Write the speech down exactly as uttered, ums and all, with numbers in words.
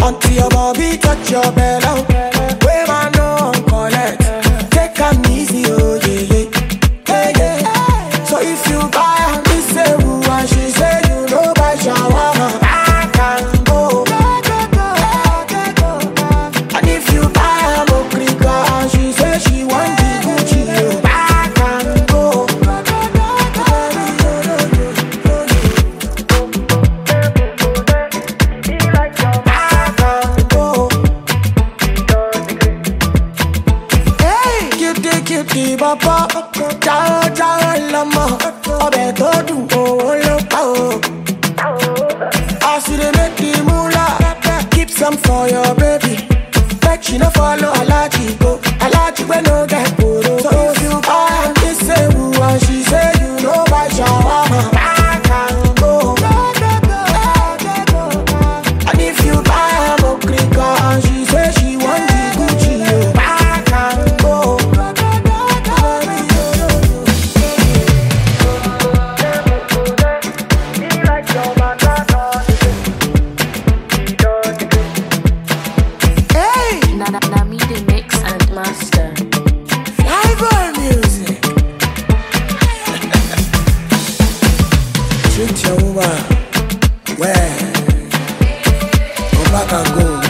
Until your body touch your belly. Where I know collect. Take am easy, oh yeah, yeah, yeah, yeah. So if you buy her, me say who and she say you know buy shawarma, I can go. And if you buy her mokrika and she say she want the Gucci, oh, I can go. Cutie baba, ciao ciao lama, ọbẹ̀ tó dùn owó ló pa o. As you dey make the moolah, keep some for your baby. Make she no follow Alaji go, Alaji wey no get poro. So if you buy am, he say who and she say you no buy shawarma, I can go. And if you buy am okrika and she say she want the Gucci, oh, I can go. Treat your woman well. Come back and go.